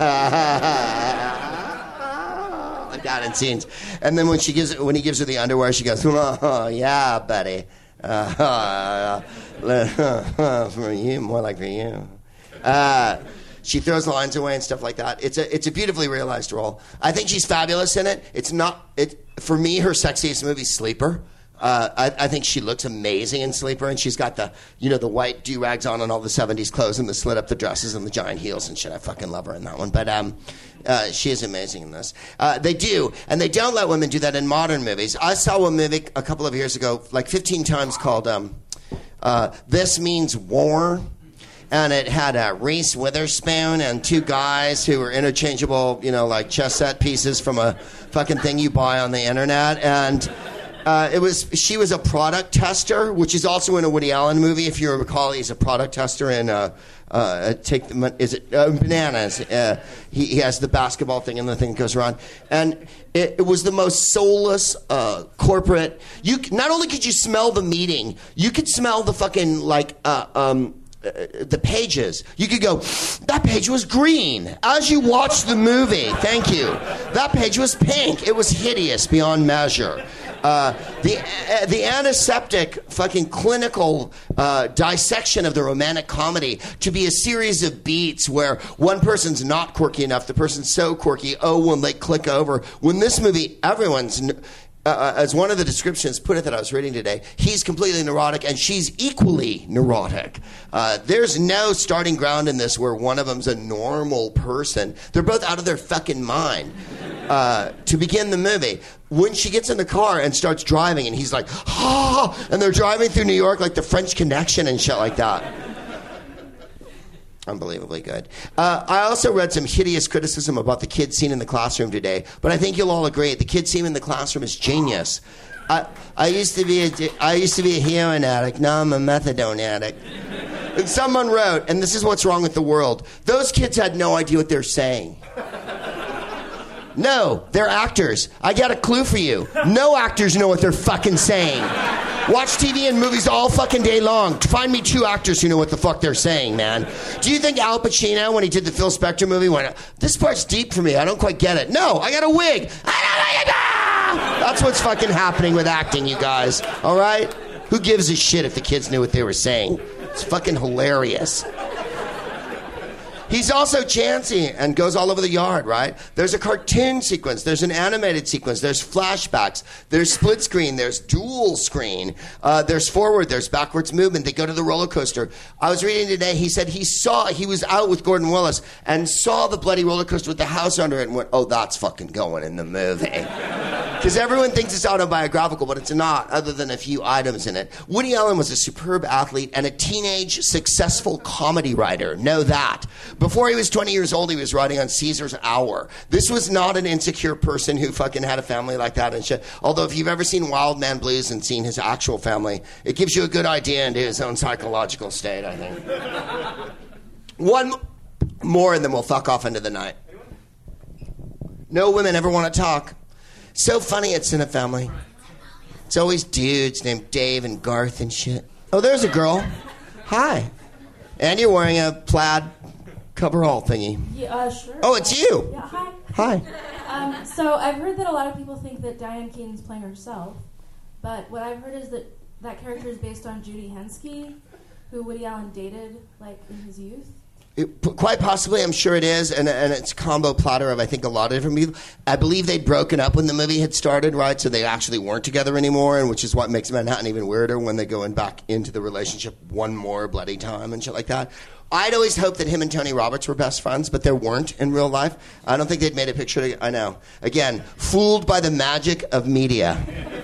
[SPEAKER 1] ah, like that in scenes, and then when she gives when he gives her the underwear, she goes, "Oh yeah, buddy, uh, uh, for you, more like for you." Uh, she throws the lines away and stuff like that. It's a it's a beautifully realized role. I think she's fabulous in it. It's not it for me. Her sexiest movie, Sleeper. Uh, I, I think she looks amazing in Sleeper, and she's got the you know the white do rags on and all the seventies clothes and the slit up the dresses and the giant heels and shit. I fucking love her in that one. But um, uh, she is amazing in this. Uh, they do, and they don't let women do that in modern movies. I saw a movie a couple of years ago, like fifteen times, called um, uh, "This Means War." And it had uh, Reese Witherspoon and two guys who were interchangeable, you know, like chess set pieces from a fucking thing you buy on the internet. And uh, it was she was a product tester, which is also in a Woody Allen movie. If you recall, he's a product tester in uh, uh, Take the is it uh, Bananas. Uh, he, he has the basketball thing and the thing that goes around. And it, it was the most soulless uh, corporate. You not only could you smell the meeting, you could smell the fucking like. Uh, um, Uh, the pages. You could go, that page was green. As you watched the movie, thank you. That page was pink. It was hideous beyond measure. Uh, the uh, the antiseptic fucking clinical uh, dissection of the romantic comedy to be a series of beats where one person's not quirky enough, the person's so quirky, oh, when they click over. When this movie, everyone's... N- Uh, as one of the descriptions put it that I was reading today, he's completely neurotic and she's equally neurotic. Uh, there's no starting ground in this where one of them's a normal person. They're both out of their fucking mind. Uh, to begin the movie, when she gets in the car and starts driving and he's like, ah, and they're driving through New York like the French Connection and shit like that. Unbelievably good. Uh, I also read some hideous criticism about the kid scene in the classroom today, but I think you'll all agree the kid scene in the classroom is genius. I, I used to be a I used to be a heroin addict. Now I'm a methadone addict. And someone wrote, and this is what's wrong with the world. Those kids had no idea what they're saying. No, they're actors. I got a clue for you. No actors know what they're fucking saying. Watch T V and movies all fucking day long. Find me two actors who know what the fuck they're saying, man. Do you think Al Pacino, when he did the Phil Spector movie, went, this part's deep for me, I don't quite get it. No, I got a wig. That's what's fucking happening with acting, you guys. All right? Who gives a shit if the kids knew what they were saying? It's fucking hilarious. He's also chancy and goes all over the yard, right? There's a cartoon sequence. There's an animated sequence. There's flashbacks. There's split screen. There's dual screen. Uh, there's forward. There's backwards movement. They go to the roller coaster. I was reading today, he said he saw, he was out with Gordon Willis and saw the bloody roller coaster with the house under it and went, oh, that's fucking going in the movie. Because everyone thinks it's autobiographical, but it's not, other than a few items in it. Woody Allen was a superb athlete and a teenage successful comedy writer. Know that. Before he was twenty years old, he was writing on Caesar's Hour. This was not an insecure person who fucking had a family like that and shit. Although if you've ever seen Wild Man Blues and seen his actual family, it gives you a good idea into his own psychological state, I think. One... More, and then we'll fuck off into the night. No women ever want to talk. So funny at Cinefamily. It's always dudes named Dave and Garth and shit. Oh, there's a girl. Hi. And you're wearing a plaid coverall thingy.
[SPEAKER 4] Yeah, uh, sure.
[SPEAKER 1] Oh, it's you.
[SPEAKER 4] Yeah, hi.
[SPEAKER 1] Hi.
[SPEAKER 4] Um, so I've heard that a lot of people think that Diane Keaton's playing herself, but what I've heard is that that character is based on Judy Henske, who Woody Allen dated, like, in his youth.
[SPEAKER 1] It, quite possibly, I'm sure it is, and, and it's a combo platter of, I think, a lot of different people. I believe they'd broken up when the movie had started, right? So they actually weren't together anymore, and which is what makes Manhattan even weirder when they go in back into the relationship one more bloody time and shit like that. I'd always hoped that him and Tony Roberts were best friends, but they weren't in real life. I don't think they'd made a picture together. I know. Again, fooled by the magic of media.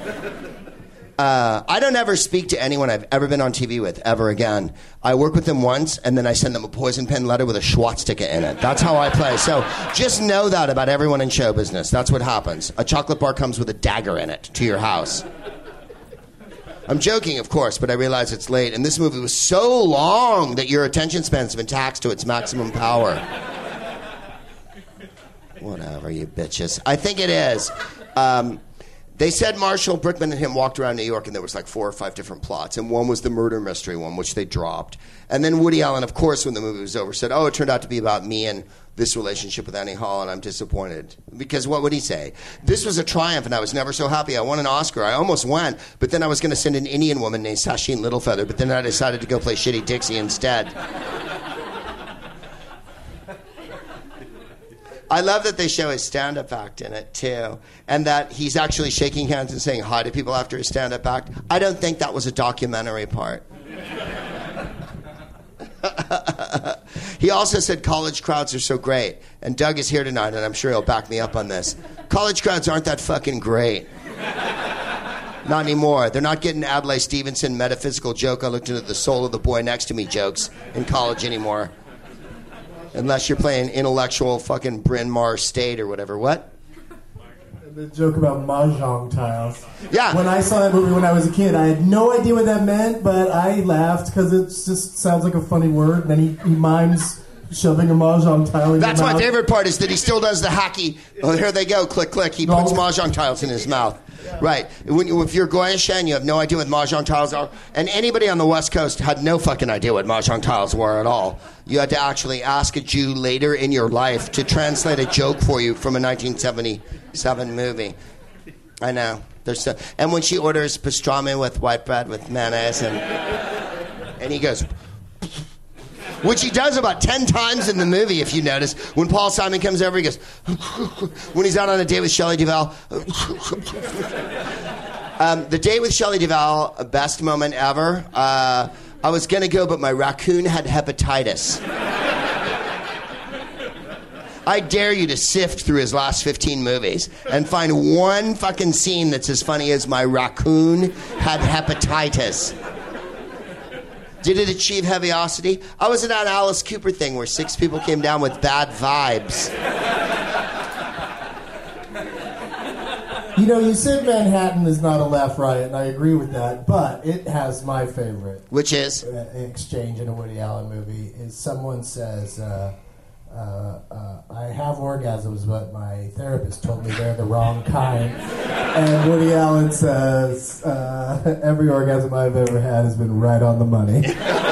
[SPEAKER 1] Uh, I don't ever speak to anyone I've ever been on T V with ever again. I work with them once, and then I send them a poison pen letter with a swastika in it. That's how I play. So just know that about everyone in show business. That's what happens. A chocolate bar comes with a dagger in it to your house. I'm joking, of course, but I realize it's late, and this movie was so long that your attention span's been taxed to its maximum power. Whatever, you bitches. I think it is. Um... They said Marshall Brickman and him walked around New York, and there was like four or five different plots, and one was the murder mystery one, which they dropped. And then Woody Allen, of course, when the movie was over, said, oh, it turned out to be about me and this relationship with Annie Hall, and I'm disappointed. Because what would he say? This was a triumph, and I was never so happy. I won an Oscar. I almost went, but then I was going to send an Indian woman named Sasheen Littlefeather, but then I decided to go play Shitty Dixie instead. I love that they show his stand-up act in it, too, and that he's actually shaking hands and saying hi to people after his stand-up act. I don't think that was a documentary part. He also said college crowds are so great, and Doug is here tonight, and I'm sure he'll back me up on this. College crowds aren't that fucking great. Not anymore. They're not getting Adlai Stevenson metaphysical joke, I looked into the soul of the boy next to me jokes in college anymore. Unless you're playing intellectual fucking Bryn Mawr State or whatever. What?
[SPEAKER 5] The joke about mahjong tiles.
[SPEAKER 1] Yeah.
[SPEAKER 5] When I saw that movie when I was a kid, I had no idea what that meant, but I laughed because it just sounds like a funny word. And then he, he mimes shoving a mahjong tile in
[SPEAKER 1] That's
[SPEAKER 5] your
[SPEAKER 1] my
[SPEAKER 5] mouth.
[SPEAKER 1] favorite part is that he still does the hacky, oh, here they go, click, click. He puts
[SPEAKER 5] No.
[SPEAKER 1] mahjong tiles in his mouth. Right. When you, if you're Goya Shen, you have no idea what mahjong tiles are. And anybody on the West Coast had no fucking idea what mahjong tiles were at all. You had to actually ask a Jew later in your life to translate a joke for you from a nineteen seventy-seven movie. I know. There's so, and when she orders pastrami with white bread with mayonnaise, and and he goes... Which he does about ten times in the movie, if you notice. When Paul Simon comes over, he goes... When he's out on a date with Shelley Duvall... um, the date with Shelley Duvall, best moment ever. Uh, I was going to go, but my raccoon had hepatitis. I dare you to sift through his last fifteen movies and find one fucking scene that's as funny as my raccoon had hepatitis. Did it achieve heaviosity? I was at that Alice Cooper thing where six people came down with bad vibes.
[SPEAKER 5] You know, you said Manhattan is not a laugh riot, and I agree with that, but it has my favorite.
[SPEAKER 1] Which is?
[SPEAKER 5] Uh, exchange in a Woody Allen movie is someone says, uh, uh, uh, I have orgasms, but my therapist told me they're the wrong kind. And Woody Allen says, uh, every orgasm I've ever had has been right on the money.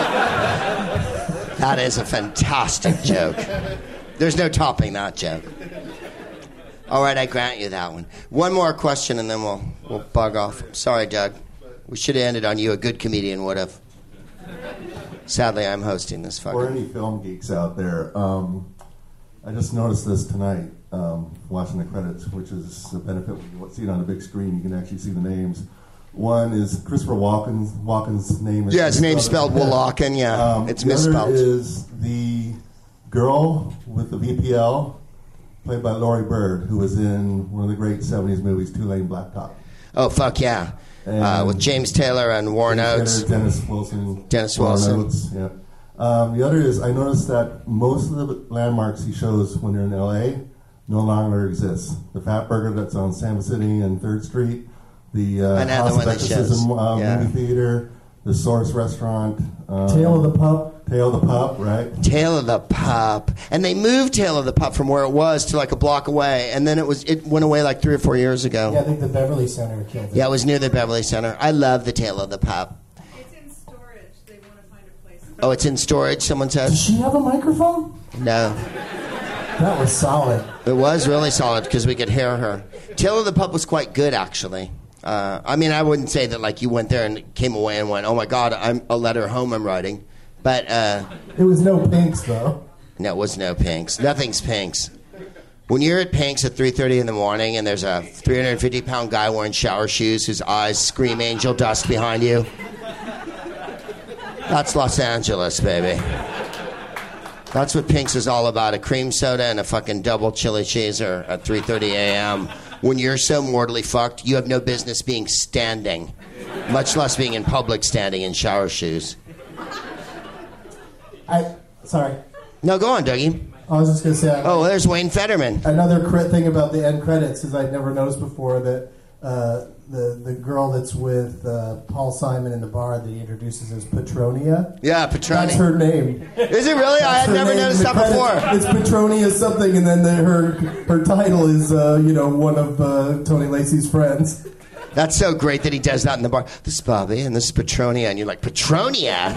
[SPEAKER 1] That is a fantastic joke. There's no topping that joke. All right, I grant you that one. One more question, and then we'll we'll bug off. Sorry, Doug. We should have ended on you. A good comedian would have. Sadly, I'm hosting this fucking...
[SPEAKER 3] For any film geeks out there, um, I just noticed this tonight, um, watching the credits, which is a benefit when you see it on a big screen. You can actually see the names. One is Christopher Walken's, Walken's name. Is
[SPEAKER 1] yeah, his name's spelled Walken, yeah.
[SPEAKER 3] Um,
[SPEAKER 1] it's
[SPEAKER 3] the
[SPEAKER 1] misspelled.
[SPEAKER 3] The other is the girl with the V P L, played by Laurie Bird, who was in one of the great seventies movies, Two-Lane Blacktop.
[SPEAKER 1] Oh, fuck yeah. Uh, with James Taylor and Warren Oates.
[SPEAKER 3] Dennis Wilson.
[SPEAKER 1] Dennis
[SPEAKER 3] Warren
[SPEAKER 1] Wilson.
[SPEAKER 3] Oates, yeah. Um, the other is, I noticed that most of the landmarks he shows when they're in L A no longer exist. The Fat Burger that's on Sam City and third Street, the uh, House of Exorcism uh,
[SPEAKER 1] yeah.
[SPEAKER 3] movie theater, the Source Restaurant. Um,
[SPEAKER 5] Tail of the Pup.
[SPEAKER 3] Tail of the Pup, right?
[SPEAKER 1] Tail of the Pup. And they moved Tail of the Pup from where it was to like a block away, and then it was it went away like three or four years ago.
[SPEAKER 5] Yeah, I think the Beverly Center killed it.
[SPEAKER 1] Yeah, it was near the Beverly Center. I love the Tail of the Pup.
[SPEAKER 6] It's in storage. They want to find a place.
[SPEAKER 1] Oh, it's in storage, someone said?
[SPEAKER 5] Does she have a microphone?
[SPEAKER 1] No.
[SPEAKER 5] That was solid.
[SPEAKER 1] It was really solid because we could hear her. Tail of the Pup was quite good, actually. Uh, I mean, I wouldn't say that like you went there and came away and went, "Oh my God, I'm a letter home I'm writing," but uh,
[SPEAKER 5] it was no Pinks though.
[SPEAKER 1] No, it was no Pinks. Nothing's Pinks. When you're at Pinks at three thirty in the morning and there's a three hundred fifty pound guy wearing shower shoes whose eyes scream angel dust behind you, that's Los Angeles, baby. That's what Pinks is all about, a cream soda and a fucking double chili cheeser at three thirty a.m. When you're so mortally fucked, you have no business being standing, much less being in public standing in shower shoes.
[SPEAKER 5] I Sorry.
[SPEAKER 1] No, go on, Dougie.
[SPEAKER 5] I was just going to say...
[SPEAKER 1] Oh, there's Wayne Fetterman.
[SPEAKER 5] Another crit thing about the end credits is I'd never noticed before that uh, the the girl that's with uh, Paul Simon in the bar that he introduces as Petronia.
[SPEAKER 1] Yeah, Petronia.
[SPEAKER 5] That's her name.
[SPEAKER 1] Is it really?
[SPEAKER 5] That's
[SPEAKER 1] I had
[SPEAKER 5] her
[SPEAKER 1] never
[SPEAKER 5] name.
[SPEAKER 1] noticed
[SPEAKER 5] The
[SPEAKER 1] that before.
[SPEAKER 5] credits, It's Petronia something, and then the, her her title is uh, you know one of uh, Tony Lacey's friends.
[SPEAKER 1] That's so great that he does that in the bar. This is Bobby, and this is Petronia, and you're like, Petronia?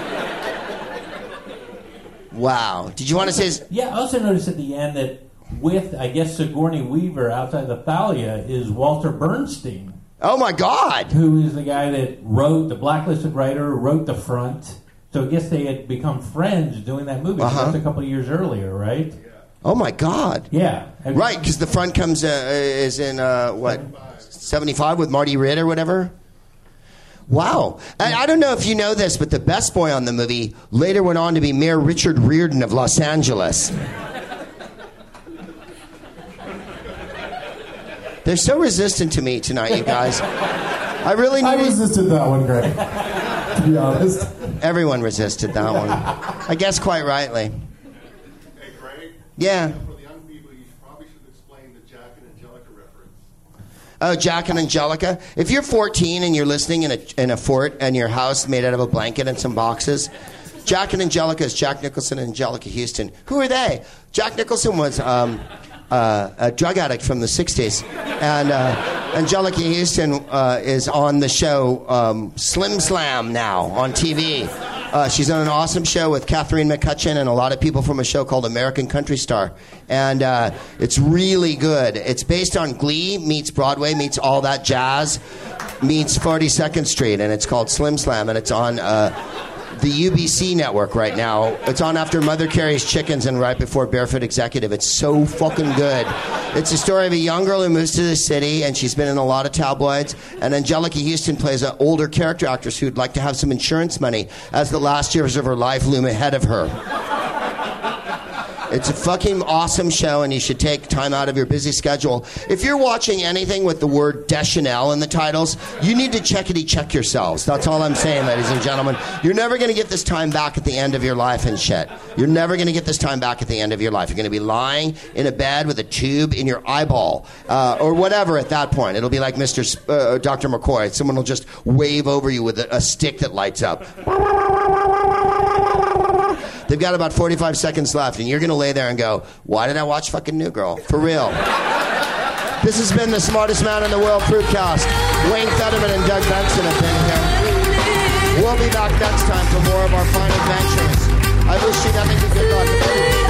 [SPEAKER 1] Wow. Did you want to say... His...
[SPEAKER 7] Yeah, I also noticed at the end that with, I guess, Sigourney Weaver outside the Thalia is Walter Bernstein.
[SPEAKER 1] Oh, my God.
[SPEAKER 7] Who is the guy that wrote, the blacklisted writer who wrote The Front. So I guess they had become friends doing that movie.
[SPEAKER 1] Uh-huh.
[SPEAKER 7] That's a couple of years earlier, right?
[SPEAKER 1] Oh, my God.
[SPEAKER 7] Yeah.
[SPEAKER 1] Right, because The Front comes, uh, is in, uh, what, seventy-five with Marty Ritt or whatever? Wow. I, I don't know if you know this, but the best boy on the movie later went on to be Mayor Richard Riordan of Los Angeles. They're so resistant to me tonight, you guys. I really need
[SPEAKER 5] I resisted that one, Greg, to be honest.
[SPEAKER 1] Everyone resisted that one. I guess quite rightly.
[SPEAKER 3] Hey, Greg?
[SPEAKER 1] Yeah.
[SPEAKER 3] For the young people, you probably should explain the Jack and Angelica reference.
[SPEAKER 1] Oh, Jack and Angelica. If you're fourteen and you're listening in a in a fort and your house made out of a blanket and some boxes, Jack and Angelica is Jack Nicholson and Angelica Houston. Who are they? Jack Nicholson was um, uh, a drug addict from the sixties, and uh, Angelica Houston uh, is on the show um, Slim Slam now on T V. Uh, she's on an awesome show with Catherine McCutcheon and a lot of people from a show called American Country Star. And uh, it's really good. It's based on Glee meets Broadway meets All That Jazz meets forty-second Street. And it's called Slim Slam. And it's on uh, the U B C network right now. It's on after Mother Carries Chickens and right before Barefoot Executive. It's so fucking good. It's a story of a young girl who moves to the city, and she's been in a lot of tabloids. And Angelica Houston plays an older character actress who'd like to have some insurance money as the last years of her life loom ahead of her. It's a fucking awesome show, and you should take time out of your busy schedule. If you're watching anything with the word Deschanel in the titles, you need to checkity check yourselves. That's all I'm saying, ladies and gentlemen. You're never going to get this time back at the end of your life and shit. You're never going to get this time back at the end of your life. You're going to be lying in a bed with a tube in your eyeball, uh, or whatever at that point. It'll be like Mister Sp- uh, Doctor McCoy. Someone will just wave over you with a, a stick that lights up. They've got about forty-five seconds left, and you're going to lay there and go, why did I watch fucking New Girl? For real. This has been the smartest man in the world Fruitcast. Wayne Fetterman and Doug Benson have been here. We'll be back next time for more of our fine adventures. I wish you nothing but good luck.